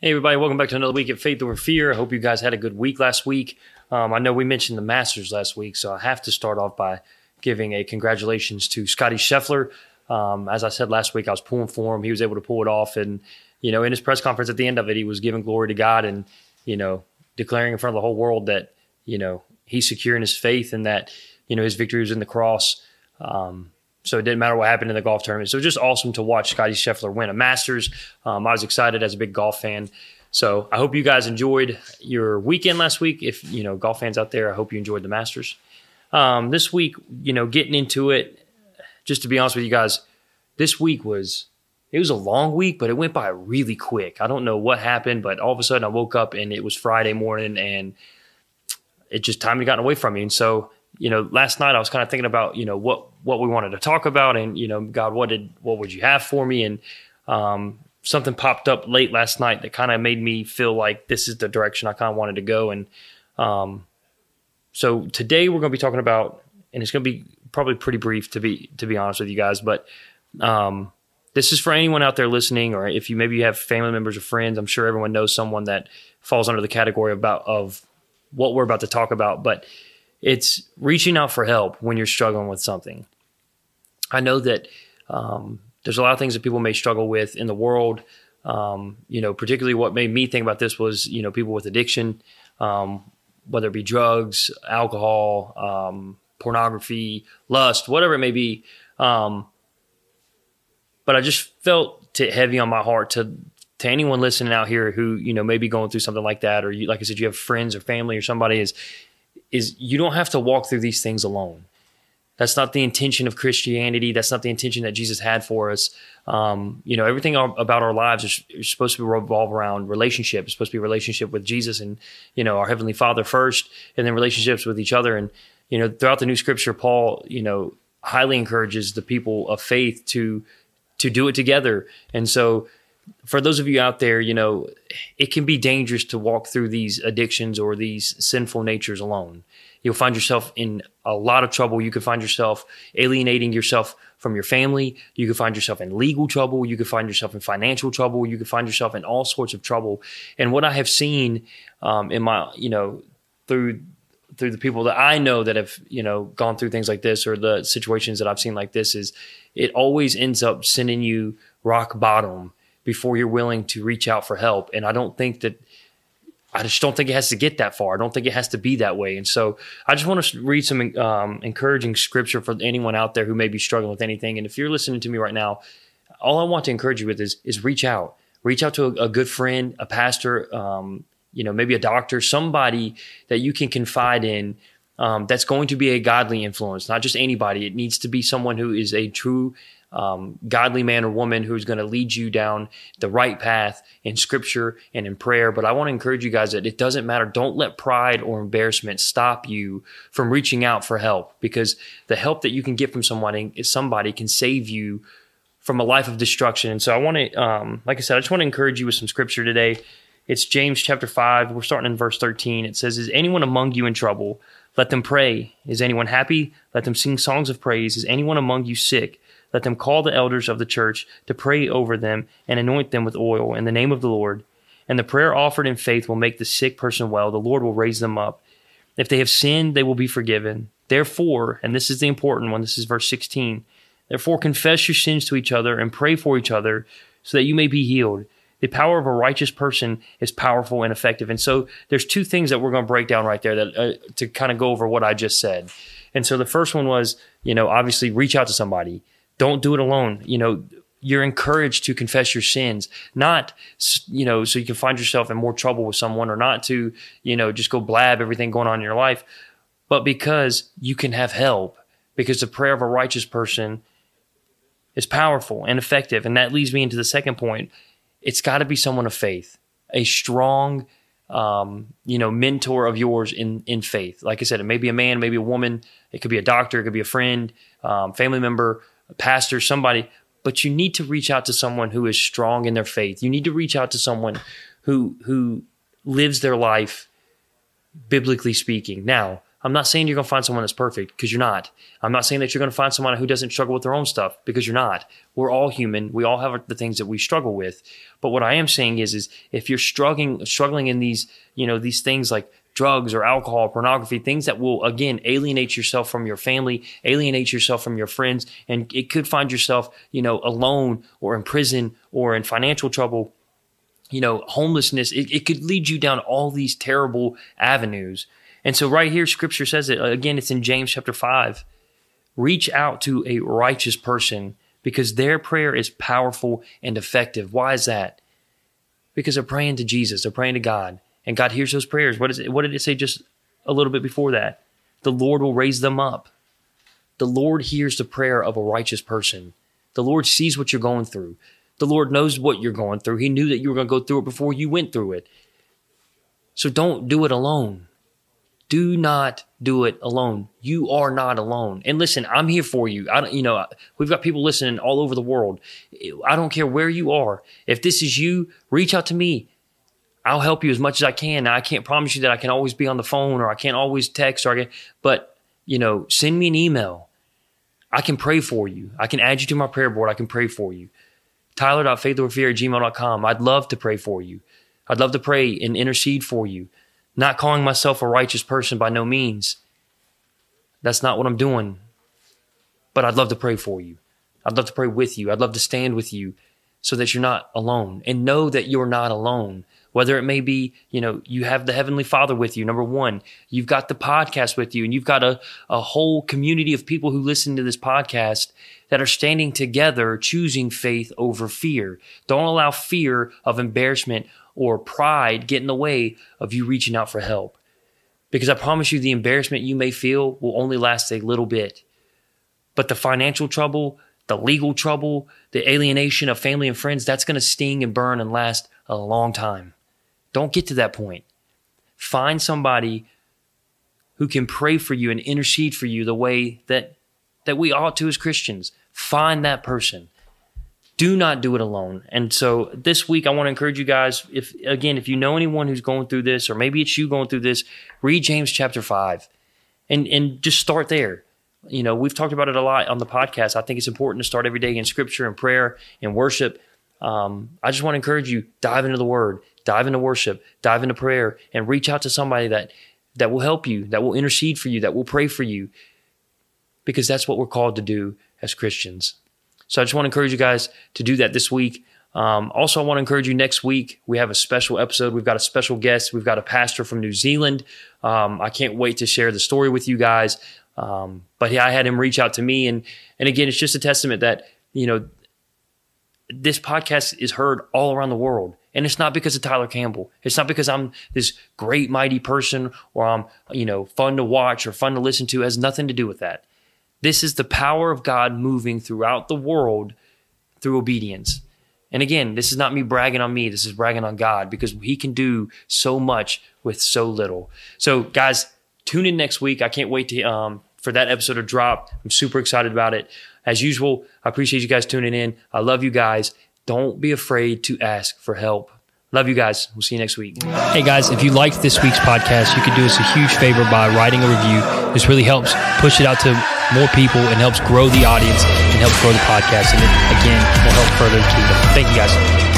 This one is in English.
Hey everybody, welcome back to another week at Faith Over Fear. I hope you guys had a good week last week. I know we mentioned the Masters last week, so I have to start off by giving a congratulations to Scottie Scheffler. As I said last week, I was pulling for him. He was able to pull it off, and in his press conference at the end of it, he was giving glory to God and declaring in front of the whole world that he's secure in his faith and that his victory was in the cross. So it didn't matter what happened in the golf tournament. So it was just awesome to watch Scottie Scheffler win a Masters. I was excited as a big golf fan. So I hope you guys enjoyed your weekend last week. If, golf fans out there, I hope you enjoyed the Masters. This week, getting into it, just to be honest with you guys, this week it was a long week, but it went by really quick. I don't know what happened, but all of a sudden I woke up and it was Friday morning and it just time had gotten away from me. And so, last night I was kind of thinking about, what we wanted to talk about and, God, what would you have for me? And something popped up late last night that kind of made me feel like this is the direction I kind of wanted to go. And so today we're going to be talking about, and it's going to be probably pretty brief to be honest with you guys, but this is for anyone out there listening, or if you have family members or friends. I'm sure everyone knows someone that falls under the category of what we're about to talk about, but it's reaching out for help when you're struggling with something. I know that there's a lot of things that people may struggle with in the world. Particularly what made me think about this was, people with addiction, whether it be drugs, alcohol, pornography, lust, whatever it may be. But I just felt it heavy on my heart to anyone listening out here who, may be going through something like that, or like I said, you have friends or family or somebody is you don't have to walk through these things alone. That's not the intention of Christianity. That's not the intention that Jesus had for us. Everything about our lives is supposed to revolve around relationship. It's supposed to be a relationship with Jesus and, our Heavenly Father first, and then relationships with each other. And, throughout the New Scripture, Paul, highly encourages the people of faith to do it together. And so for those of you out there, it can be dangerous to walk through these addictions or these sinful natures alone. You'll find yourself in a lot of trouble. You could find yourself alienating yourself from your family. You could find yourself in legal trouble. You could find yourself in financial trouble. You could find yourself in all sorts of trouble. And what I have seen in my, through the people that I know that have, gone through things like this, or the situations that I've seen like this, is it always ends up sending you rock bottom before you're willing to reach out for help. And I just don't think it has to get that far. I don't think it has to be that way. And so I just want to read some encouraging scripture for anyone out there who may be struggling with anything. And if you're listening to me right now, all I want to encourage you with is reach out. Reach out to a good friend, a pastor, maybe a doctor, somebody that you can confide in, that's going to be a godly influence, not just anybody. It needs to be someone who is a true godly man or woman who's going to lead you down the right path in scripture and in prayer. But I want to encourage you guys that it doesn't matter. Don't let pride or embarrassment stop you from reaching out for help, because the help that you can get from somebody can save you from a life of destruction. And so I want to, like I said, I just want to encourage you with some scripture today. It's James chapter 5. We're starting in verse 13. It says, "Is anyone among you in trouble? Let them pray. Is anyone happy? Let them sing songs of praise. Is anyone among you sick? Let them call the elders of the church to pray over them and anoint them with oil in the name of the Lord. And the prayer offered in faith will make the sick person well. The Lord will raise them up. If they have sinned, they will be forgiven. Therefore," and this is the important one, this is verse 16, "therefore confess your sins to each other and pray for each other so that you may be healed. The power of a righteous person is powerful and effective." And so there's two things that we're going to break down right there that to kind of go over what I just said. And so the first one was, obviously reach out to somebody. Don't do it alone. You're encouraged to confess your sins, not, so you can find yourself in more trouble with someone, or not to, just go blab everything going on in your life, but because you can have help, because the prayer of a righteous person is powerful and effective. And that leads me into the second point. It's got to be someone of faith, a strong, mentor of yours in faith. Like I said, it may be a man, maybe a woman. It could be a doctor. It could be a friend, family member, a pastor, somebody. But you need to reach out to someone who is strong in their faith. You need to reach out to someone who lives their life biblically speaking. Now, I'm not saying you're going to find someone that's perfect, because you're not. I'm not saying that you're going to find someone who doesn't struggle with their own stuff, because you're not. We're all human. We all have the things that we struggle with. But what I am saying is if you're struggling in these, these things like drugs or alcohol, pornography, things that will, again, alienate yourself from your family, alienate yourself from your friends, and it could find yourself, alone or in prison or in financial trouble, homelessness. It could lead you down all these terrible avenues. And so right here, Scripture says it. Again, it's in James chapter 5. Reach out to a righteous person because their prayer is powerful and effective. Why is that? Because they're praying to Jesus. They're praying to God. And God hears those prayers. What did it say just a little bit before that? The Lord will raise them up. The Lord hears the prayer of a righteous person. The Lord sees what you're going through. The Lord knows what you're going through. He knew that you were going to go through it before you went through it. So don't do it alone. Do not do it alone. You are not alone. And listen, I'm here for you. We've got people listening all over the world. I don't care where you are. If this is you, reach out to me. I'll help you as much as I can. Now, I can't promise you that I can always be on the phone or I can't always text but send me an email. I can pray for you. I can add you to my prayer board. I can pray for you. Tyler.faithoverfear@gmail.com. I'd love to pray for you. I'd love to pray and intercede for you. Not calling myself a righteous person by no means. That's not what I'm doing. But I'd love to pray for you. I'd love to pray with you. I'd love to stand with you so that you're not alone. And know that you're not alone. Whether it may be, you have the Heavenly Father with you, number one. You've got the podcast with you, and you've got a whole community of people who listen to this podcast that are standing together, choosing faith over fear. Don't allow fear of embarrassment or pride get in the way of you reaching out for help. Because I promise you, the embarrassment you may feel will only last a little bit. But the financial trouble, the legal trouble, the alienation of family and friends, that's going to sting and burn and last a long time. Don't get to that point. Find somebody who can pray for you and intercede for you the way that we ought to as Christians. Find that person. Do not do it alone. And so this week, I want to encourage you guys, if you know anyone who's going through this, or maybe it's you going through this, read James chapter 5 and just start there. We've talked about it a lot on the podcast. I think it's important to start every day in scripture and prayer and worship. I just want to encourage you, dive into the word, dive into worship, dive into prayer, and reach out to somebody that will help you, that will intercede for you, that will pray for you, because that's what we're called to do as Christians. So I just want to encourage you guys to do that this week. Also, I want to encourage you next week. We have a special episode. We've got a special guest. We've got a pastor from New Zealand. I can't wait to share the story with you guys. But I had him reach out to me. And again, it's just a testament that, this podcast is heard all around the world. And it's not because of Tyler Campbell. It's not because I'm this great, mighty person, or I'm, fun to watch or fun to listen to. It has nothing to do with that. This is the power of God moving throughout the world through obedience. And again, this is not me bragging on me. This is bragging on God, because he can do so much with so little. So guys, tune in next week. I can't wait for that episode to drop. I'm super excited about it. As usual, I appreciate you guys tuning in. I love you guys. Don't be afraid to ask for help. Love you guys. We'll see you next week. Hey guys, if you liked this week's podcast, you could do us a huge favor by writing a review. This really helps push it out to more people and helps grow the audience and helps grow the podcast. And it, again, will help further to them. Thank you guys.